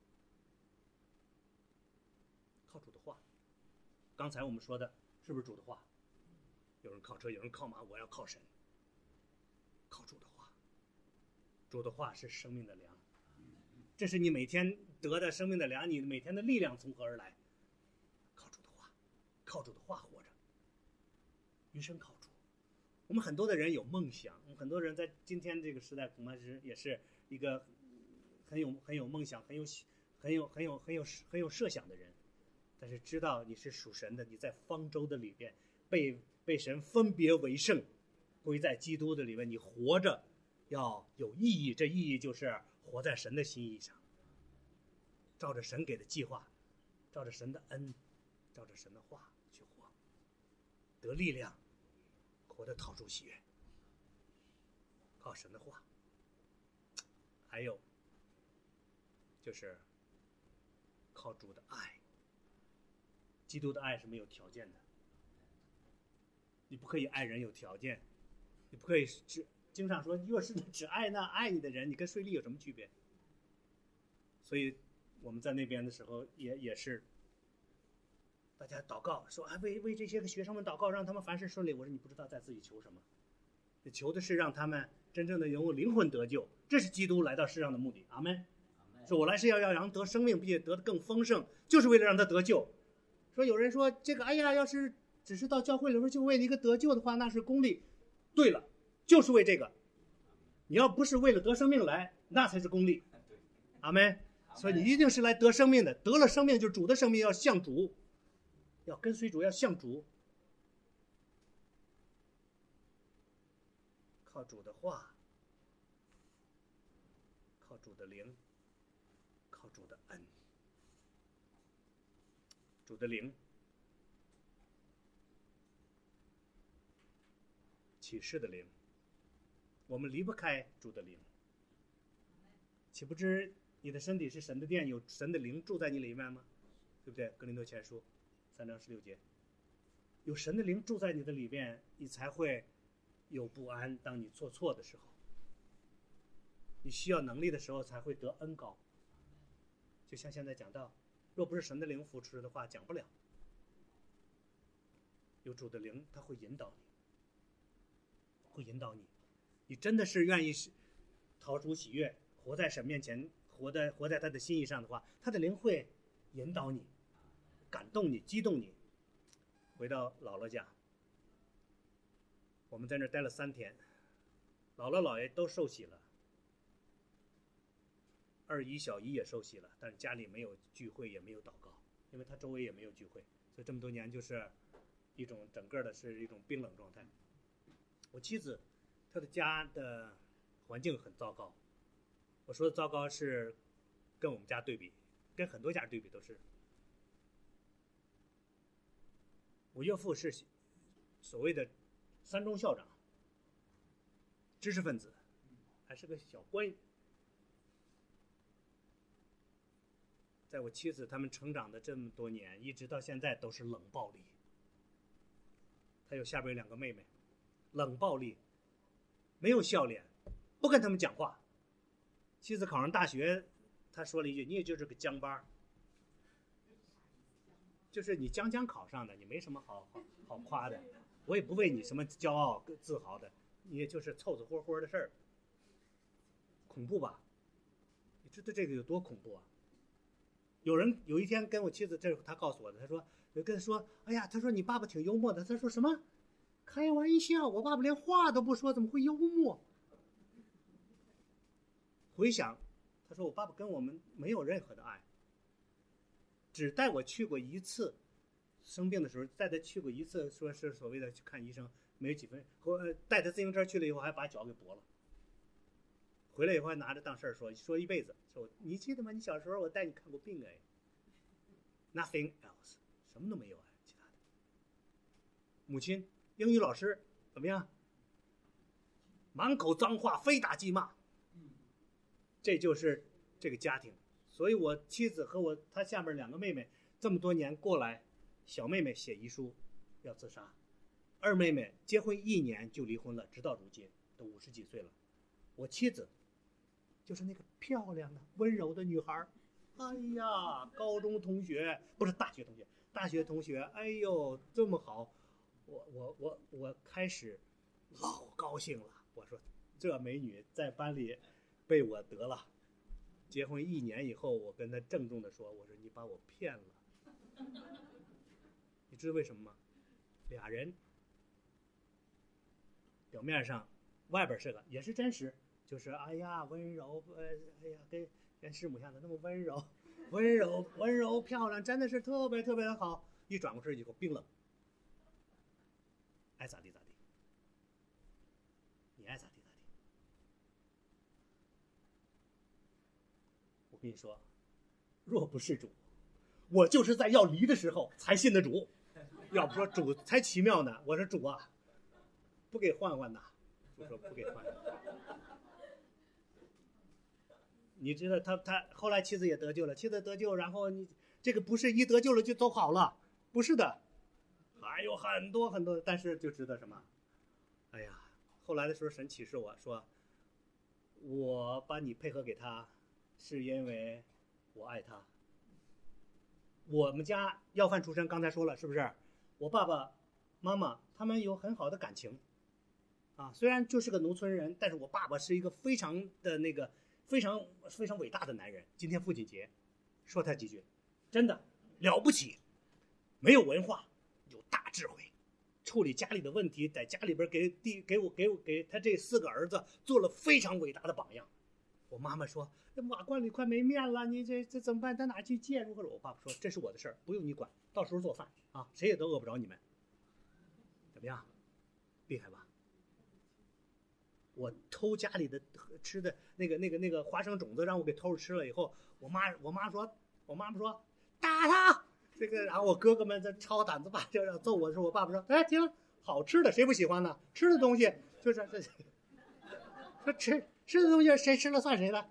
靠主的话。刚才我们说的是不是主的话？有人靠车，有人靠马，我要靠神，靠主的话。主的话是生命的粮，这是你每天得的生命的粮，你每天的力量从何而来？靠主的话，靠主的话活着，余生靠主。我们很多的人有梦想，很多人在今天这个时代恐怕是也是一个很有很有梦想、很有很有很有很有很有设想的人，但是知道你是属神的，你在方舟的里边被被神分别为圣，归在基督的里面，你活着要有意义，这意义就是活在神的心意上，照着神给的计划，照着神的恩，照着神的话去活，得力量，活得讨主喜悦，靠神的话。还有就是靠主的爱，基督的爱是没有条件的，你不可以爱人有条件，你不可以只经常说若是只爱那爱你的人，你跟税吏有什么区别？所以我们在那边的时候也也是大家祷告说啊，为为这些个学生们祷告，让他们凡事顺利。我说你不知道在自己求什么，你求的是让他们真正的有灵魂得救，这是基督来到世上的目的。阿们。说我来是要让人得生命，并且得的更丰盛，就是为了让他得救。说有人说这个，哎呀，要是只是到教会里边就为了一个得救的话，那是功利。对了，就是为这个。你要不是为了得生命来，那才是功利。阿们。所以你一定是来得生命的，得了生命就是主的生命，要像主，要跟随主，要像主，靠主的话，靠主的灵，靠主的恩。主的灵，启示的灵，我们离不开主的灵。岂不知你的身体是神的殿，有神的灵住在你里面吗？对不对？哥林多前书三章十六节，有神的灵住在你的里面，你才会有不安。当你做错的时候，你需要能力的时候，才会得恩膏。就像现在讲到，若不是神的灵扶持的话，讲不了。有主的灵，他会引导你，会引导你。你真的是愿意讨主喜悦，活在神面前，活在活在他的心意上的话，他的灵会引导你，感动你，激动你。回到姥姥家，我们在那儿待了三天，姥姥姥爷都受洗了，二姨小姨也受洗了，但是家里没有聚会，也没有祷告，因为他周围也没有聚会，所以这么多年就是一种整个的是一种冰冷状态。我妻子她的家的环境很糟糕，我说的糟糕是跟我们家对比，跟很多家对比都是。我岳父是所谓的三中校长，知识分子，还是个小官。在我妻子他们成长的这么多年，一直到现在都是冷暴力。他有下边两个妹妹，冷暴力，没有笑脸，不跟他们讲话。妻子考上大学，他说了一句：“你也就是个僵巴。”就是你将将考上的，你没什么好好好夸的，我也不为你什么骄傲自豪的，你也就是凑凑合合的事儿。恐怖吧？你知道这个有多恐怖啊？有人有一天跟我妻子，这他告诉我的，他说我就跟他说，哎呀，他说你爸爸挺幽默的。他说什么？开玩笑，我爸爸连话都不说，怎么会幽默？回想，他说我爸爸跟我们没有任何的爱，只带我去过一次，生病的时候带他去过一次，说是所谓的去看医生，没有几分，和带他自行车去了以后，还把脚给跛了。回来以后还拿着当事儿说，说一辈子，说你记得吗？你小时候我带你看过病哎。Nothing else， 什么都没有哎，其他的。母亲英语老师怎么样？满口脏话，非打即骂。这就是这个家庭。所以我妻子和我她下面两个妹妹这么多年过来，小妹妹写遗书要自杀，二妹妹结婚一年就离婚了，直到如今都五十几岁了。我妻子就是那个漂亮的温柔的女孩，哎呀，高中同学不是大学同学，大学同学，哎呦这么好，我我我我开始老高兴了。我说这美女在班里被我得了。结婚一年以后，我跟她郑重的说，我说你把我骗了。你知道为什么吗？俩人表面上外边是个也是真实，就是哎呀温柔，呃哎呀跟跟师母像的那么温柔，温柔温柔漂亮，真的是特别特别的好。一转过身以后冰冷，爱咋地咋地，你爱咋地咋地。我跟你说，若不是主，我就是在要离的时候才信的主。要不说主才奇妙呢。我说主啊，不给换换呐？主说不给换。你知道他他后来妻子也得救了，妻子得救，然后你这个不是一得救了就都好了，不是的，还有很多很多。但是就知道什么？哎呀，后来的时候神启示我说，我把你配合给他，是因为我爱他。我们家要饭出身，刚才说了是不是？我爸爸妈妈他们有很好的感情啊，虽然就是个农村人，但是我爸爸是一个非常的那个非常非常伟大的男人。今天父亲节，说他几句，真的了不起，没有文化，有大智慧，处理家里的问题，在家里边给弟给我给我给他这四个儿子做了非常伟大的榜样。我妈妈说，瓦罐里快没面了，你这这怎么办？到哪去借？如何？我爸爸说，这是我的事儿，不用你管，到时候做饭啊，谁也都饿不着你们。怎么样？厉害吧？我偷家里的吃的那个那个那个花生种子，让我给偷着吃了以后，我妈我妈说，我妈妈说打他。这个，然后我哥哥们在抄胆子把就要揍我的时候，我爸爸说，哎，听好吃的谁不喜欢呢？吃的东西就是这，说吃吃的东西谁吃了算谁的。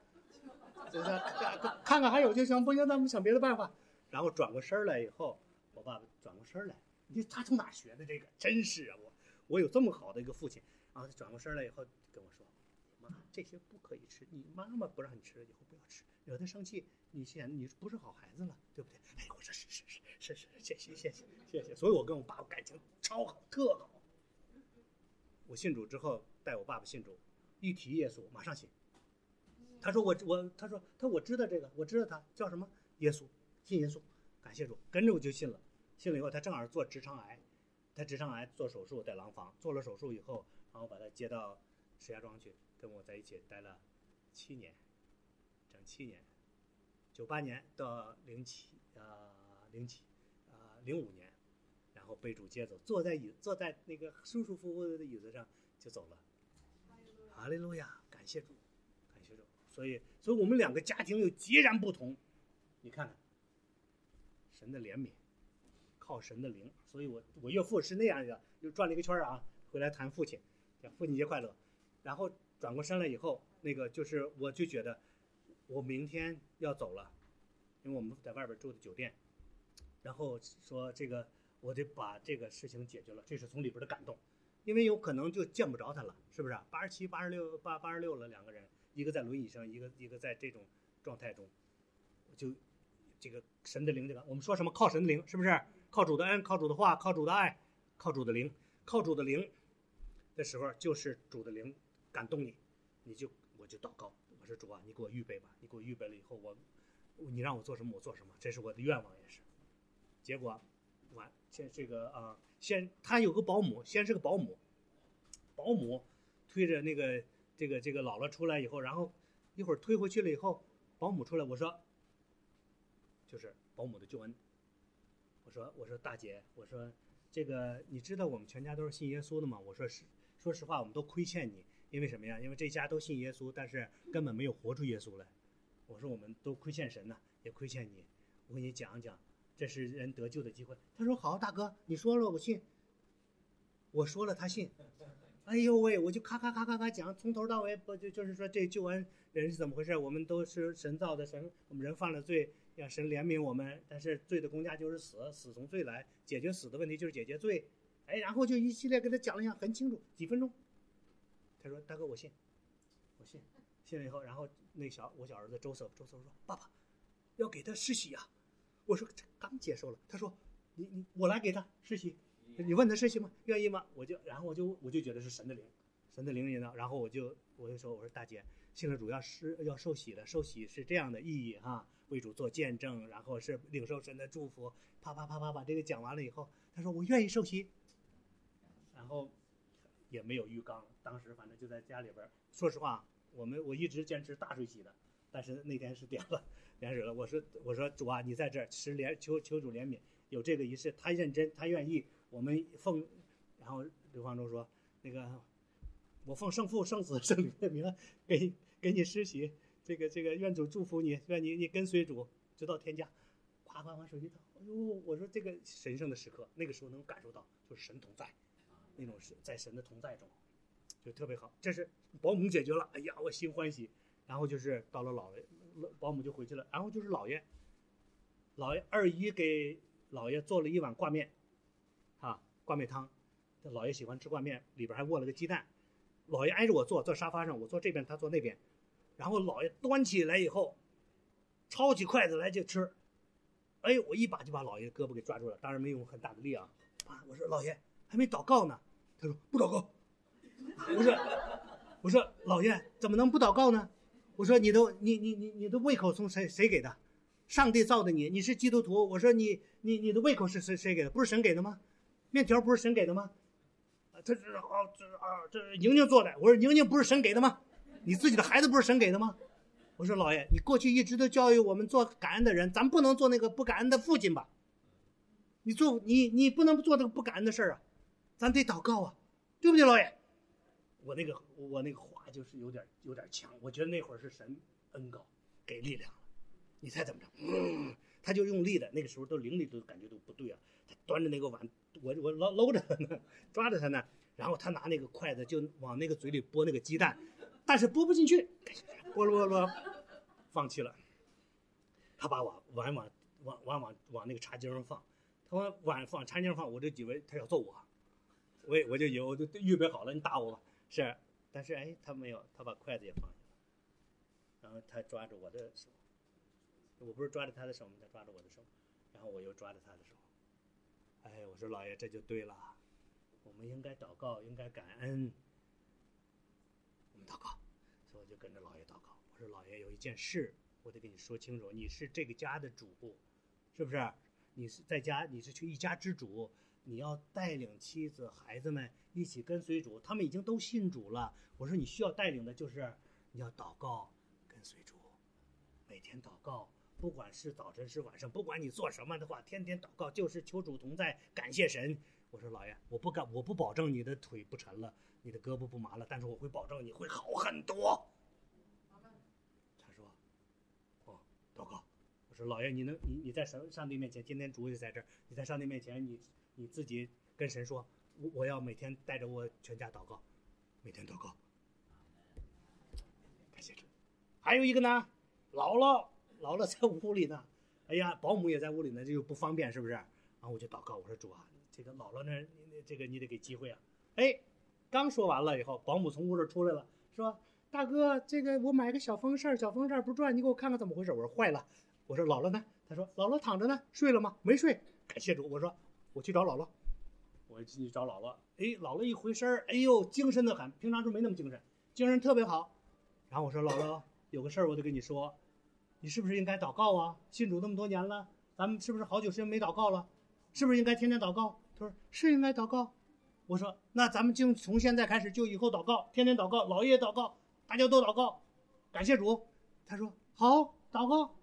看看还有就行，不行咱们想别的办法。然后转过身来以后，我爸爸转过身来，你他从哪学的这个？真是啊，我我有这么好的一个父亲。然后他转过身来以后跟我说，妈，这些不可以吃，你妈妈不让你吃，以后不要吃，惹他生气，你现你不是好孩子了，对不对？哎，我说是是是是是，谢谢谢谢谢谢。所以我跟我爸爸感情超好，特好。我信主之后带我爸爸信主，一提耶稣马上信。他说我我他说他我知道这个，我知道他叫什么耶稣，信耶稣，感谢主，跟着我就信了。信了以后，他正好做直肠癌，他直肠癌做手术在廊坊，做了手术以后，然后把他接到石家庄去，跟我在一起待了七年，整七年，九八年到零七啊零七啊零五年，然后被主接走，坐在椅坐在那个舒舒服服的椅子上就走了。哈利路亚，感谢主，感谢主。所以，所以我们两个家庭又截然不同。你看看，神的怜悯，靠神的灵。所以我我岳父是那样的，就转了一个圈啊，回来谈父亲，讲父亲节快乐。然后转过身来以后，那个就是我就觉得，我明天要走了，因为我们在外边住的酒店，然后说这个我得把这个事情解决了，这是从里边的感动，因为有可能就见不着他了，是不是？八十七、八十六、八八十六了，两个人。一个在轮椅上，一个一个在这种状态中，就这个神的灵，这个我们说什么靠神的灵，是不是？靠主的恩，靠主的话，靠主的爱，靠主的灵，靠主的灵的时候，就是主的灵感动你，你就我就祷告，我说主啊，你给我预备吧，你给我预备了以后，我你让我做什么我做什么，这是我的愿望也是。结果完先这个啊，先他有个保姆，先是个保姆，保姆推着那个这个这个姥姥出来以后，然后一会儿推回去了以后，保姆出来，我说就是保姆的救恩。我说我说大姐，我说这个你知道我们全家都是信耶稣的吗？我说是，说实话我们都亏欠你，因为什么呀？因为这家都信耶稣，但是根本没有活出耶稣来。我说我们都亏欠神呐、啊，也亏欠你。我给你讲讲，这是人得救的机会。他说好，大哥，你说了我信。我说了他信。哎呦喂，我就咔咔咔咔咔讲，从头到尾不就就是说这救恩人是怎么回事？我们都是神造的，神我们人犯了罪，让神怜悯我们，但是罪的公价就是死，死从罪来，解决死的问题就是解决罪。哎，然后就一系列给他讲了一下，很清楚，几分钟。他说大哥我信，我信，信了以后，然后那小我小儿子周瑟周瑟说爸爸要给他施洗啊。我说这刚接受了。他说你你我来给他施洗。你问他施洗吗？愿意吗？我就然后我就我就觉得是神的灵，神的灵引导。然后我就我就说我说大姐，信了主要是要受洗的，受洗是这样的意义哈，为主做见证，然后是领受神的祝福。啪啪啪啪把这个讲完了以后，他说我愿意受洗。然后也没有浴缸，当时反正就在家里边。说实话，我们我一直坚持大水洗的，但是那天是点了点水了。我说我说主啊，你在这儿施怜求求主怜悯，有这个仪式，他认真，他愿意。我们奉，然后刘方舟说：“那个，我奉圣父、圣子、圣灵的名，给给你施洗，这个这个，愿主祝福你，愿你你跟随主直到天家。”夸夸往手机头，哎呦，我说这个神圣的时刻，那个时候能感受到，就是神同在，那种是在神的同在中，就特别好。这是保姆解决了，哎呀，我心欢喜。然后就是到了姥爷，保姆就回去了。然后就是姥爷，姥爷二姨给姥爷做了一碗挂面。啊，挂面汤，姥爷喜欢吃挂面，里边还卧了个鸡蛋。姥爷挨着我坐，坐沙发上，我坐这边，他坐那边。然后姥爷端起来以后，抄起筷子来就吃。哎，我一把就把姥爷胳膊给抓住了，当然没用很大的力啊。啊，我说姥爷还没祷告呢。他说不祷告。我说我说姥爷怎么能不祷告呢？我说你的你你你你的胃口从谁谁给的？上帝造的你，你是基督徒。我说你你你的胃口是谁谁给的？不是神给的吗？面条不是神给的吗？这是啊，这啊，这是宁宁做的。我说宁宁不是神给的吗？你自己的孩子不是神给的吗？我说老爷，你过去一直都教育我们做感恩的人，咱不能做那个不感恩的父亲吧？你做你你不能做那个不感恩的事啊，咱得祷告啊，对不对，老爷？我那个我那个话就是有点有点强，我觉得那会儿是神恩膏给力量了。你猜怎么着？嗯，他就用力的，那个时候都灵力都感觉都不对啊。他端着那个碗，我我搂搂着他呢，抓着他呢，然后他拿那个筷子就往那个嘴里拨那个鸡蛋，但是拨不进去，拨了拨了，放弃了。他把碗碗往往往往往那个茶几上放，他往碗放茶几上放，我就以为他要揍我，我也我就以为我就预备好了，你打我吧，是，但是哎，他没有，他把筷子也放下了，然后他抓着我的手。我不是抓着他的手吗？他抓着我的手，然后我又抓着他的手。哎，我说老爷，这就对了，我们应该祷告，应该感恩。我们祷告，所以我就跟着老爷祷告。我说老爷，有一件事我得跟你说清楚，你是这个家的主，是不是？你是在家，你是去一家之主，你要带领妻子、孩子们一起跟随主，他们已经都信主了。我说你需要带领的就是你要祷告，跟随主，每天祷告。不管是早晨是晚上，不管你做什么的话，天天祷告，就是求主同在，感谢神。我说老爷，我不敢，我不保证你的腿不沉了，你的胳膊不麻了，但是我会保证你会好很多。他说，哦，祷告。我说老爷，你能你你在神上帝面前，今天主也在这儿，你在上帝面前，你你自己跟神说，我我要每天带着我全家祷告，每天祷告。感谢主。还有一个呢，姥姥。姥姥在屋里呢，哎呀，保姆也在屋里呢，这就不方便，是不是？然后我就祷告，我说主啊，这个姥姥那这个你得给机会啊。哎，刚说完了以后，保姆从屋里出来了，说大哥，这个我买个小风扇，小风扇不转，你给我看看怎么回事。我说坏了。我说姥姥呢？他说姥姥躺着呢，睡了吗？没睡。感谢主。我说我去找姥姥，我进去找姥姥。哎，姥姥一回身，哎呦，精神的很，平常时没那么精神，精神特别好。然后我说姥姥，有个事儿我得跟你说。你是不是应该祷告啊？信主那么多年了，咱们是不是好久时间没祷告了？ 是不是应该天天祷告？他说是应该祷告。我说那咱们就从现在开始就以后祷告，天天祷告，老爷祷告，大家都祷告，感谢主。他说好，祷告。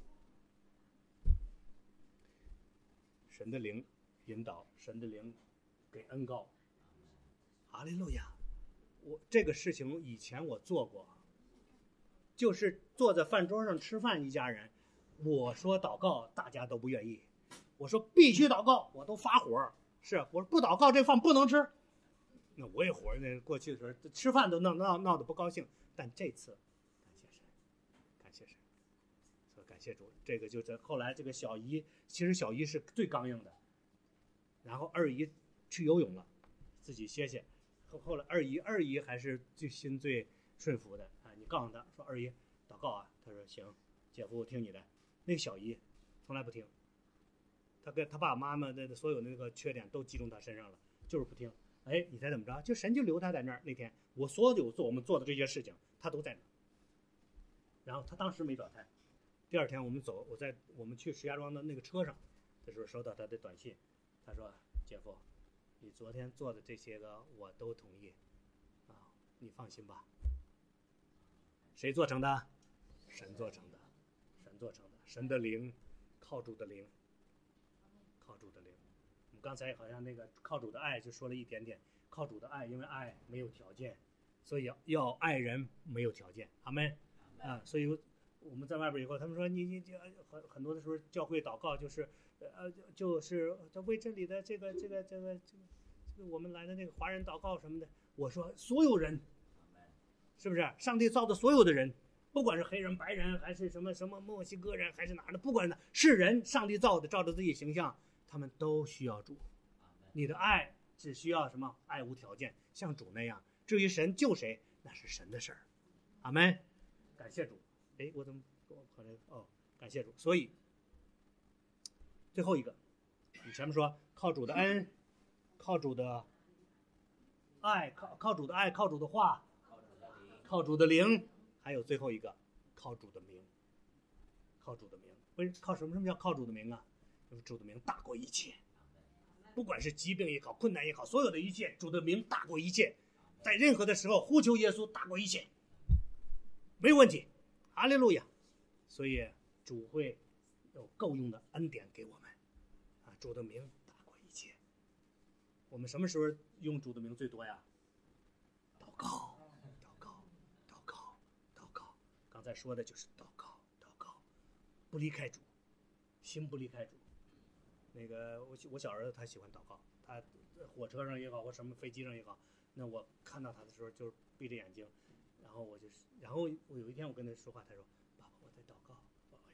神的灵引导，神的灵给恩膏。哈利路亚！我这个事情以前我做过，就是坐在饭桌上吃饭，一家人，我说祷告，大家都不愿意。我说必须祷告，我都发火。是我说不祷告，这饭不能吃。那我也火，那过去的时候吃饭都闹闹闹得不高兴。但这次，感谢神，感谢神，所以感谢主。这个就是后来这个小姨，其实小姨是最刚硬的，然后二姨去游泳了，自己歇歇。后后来二姨二姨还是最心最顺服的啊！你告诉她说二姨祷告啊，她说行，姐夫我听你的。那个小姨从来不听，他跟他爸爸妈妈的所有的那个缺点都集中他身上了，就是不听。哎，你猜怎么着？就神就留他在那儿。那天我所有做我们做的这些事情，他都在那儿。然后他当时没表态。第二天我们走，我在我们去石家庄的那个车上的时候收到他的短信，他说：“姐夫，你昨天做的这些个我都同意，啊，你放心吧。”谁做成的？神做成的，神做成的，神的灵，靠主的灵，靠主的灵。我们刚才好像那个靠主的爱就说了一点点，靠主的爱，因为爱没有条件，所以要要爱人没有条件，阿们啊，所以我们在外边以后，他们说你你很很多的时候教会祷告就是呃就是为这里的这个这个这个这个这个我们来的那个华人祷告什么的，我说所有人，是不是上帝造的所有的人，不管是黑人白人还是什么什么墨西哥人还是哪儿的，不管呢是人，上帝造的照着自己形象，他们都需要主。你的爱只需要什么？爱无条件，像主那样。至于神救谁，那是神的事儿。阿们，感谢主。哎，我怎么我跑这哦？感谢主。所以最后一个，你前面说靠主的恩，靠主的爱，靠靠主的爱，靠主的话，靠主的灵，还有最后一个，靠主的名，靠主的名。为靠什么？什么叫靠主的名啊？就是主的名大过一切，不管是疾病也好，困难也好，所有的一切，主的名大过一切，在任何的时候呼求耶稣大过一切，没有问题。哈利路亚！所以主会有够用的恩典给我们啊！主的名大过一切。我们什么时候用主的名最多呀？祷告，祷告，祷告，祷告。刚才说的就是祷告，祷告，不离开主，心不离开主。那个我我小儿子他喜欢祷告，他火车上也好，或什么飞机上也好，那我看到他的时候就是闭着眼睛。然后我就是，然后我有一天我跟他说话，他说：“爸爸，我在祷告。”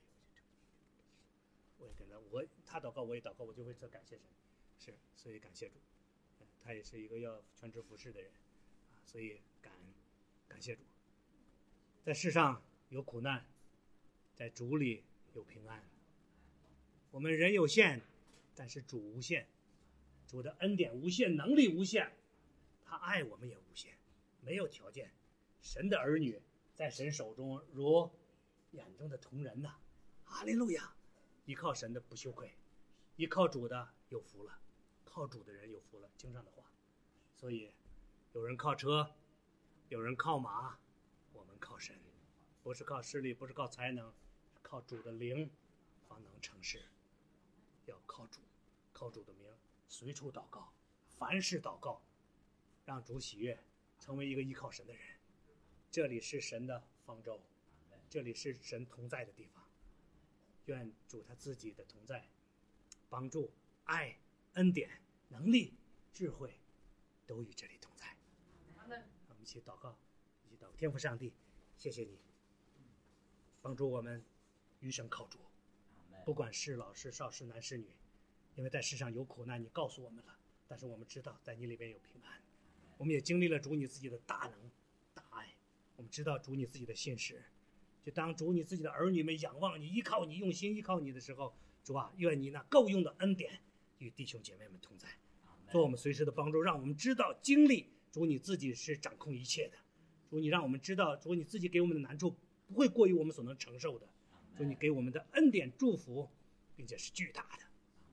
我也跟他，我他祷告我也祷告，我就会说感谢神，是，所以感谢主。他也是一个要全职服侍的人，啊，所以感恩，感谢主。在世上有苦难，在主里有平安。我们人有限，但是主无限，主的恩典无限，能力无限，他爱我们也无限，没有条件。神的儿女在神手中如眼中的瞳人呐，哈利路亚！依靠神的不羞愧，依靠主的有福了，靠主的人有福了，经上的话。所以有人靠车，有人靠马，我们靠神，不是靠势力，不是靠才能，是靠主的灵方能成事。要靠主，靠主的名，随处祷告，凡事祷告，让主喜悦，成为一个依靠神的人。这里是神的方舟，这里是神同在的地方。愿主他自己的同在、帮助、爱、恩典、能力、智慧，都与这里同在。我们一起祷告，一起祷告。天父上帝，谢谢你帮助我们余生靠主，不管是老是少是男是女，因为在世上有苦难，你告诉我们了，但是我们知道在你里边有平安。我们也经历了主你自己的大能大爱，我们知道主你自己的信实。就当主你自己的儿女们仰望你、依靠你、用心依靠你的时候，主啊，愿你那够用的恩典与弟兄姐妹们同在，做我们随时的帮助，让我们知道经历主你自己是掌控一切的。主你让我们知道，主你自己给我们的难处不会过于我们所能承受的。主你给我们的恩典祝福，并且是巨大的。我们把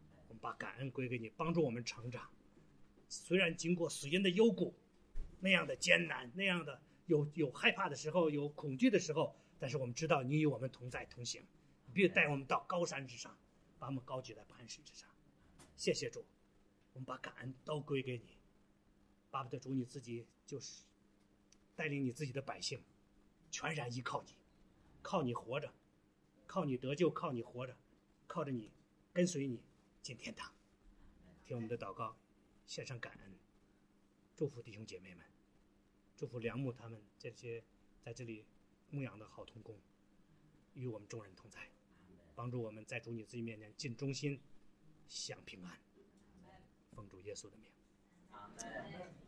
把感恩归给你，帮助我们成长。虽然经过死荫的幽谷，那样的艰难，那样的有有害怕的时候，有恐惧的时候，但是我们知道你与我们同在同行，你必带我们到高山之上，把我们高举在磐石之上。谢谢主，我们把感恩都归给你。巴不得主你自己就是带领你自己的百姓，全然依靠你，靠你活着，靠你得救，靠你活着，靠着你跟随你进天堂。听我们的祷告，献上感恩，祝福弟兄姐妹们，祝福梁牧他们这些在这里牧养的好同工，与我们众人同在，帮助我们在主你自己面前尽忠心，享平安。奉主耶稣的名，阿门。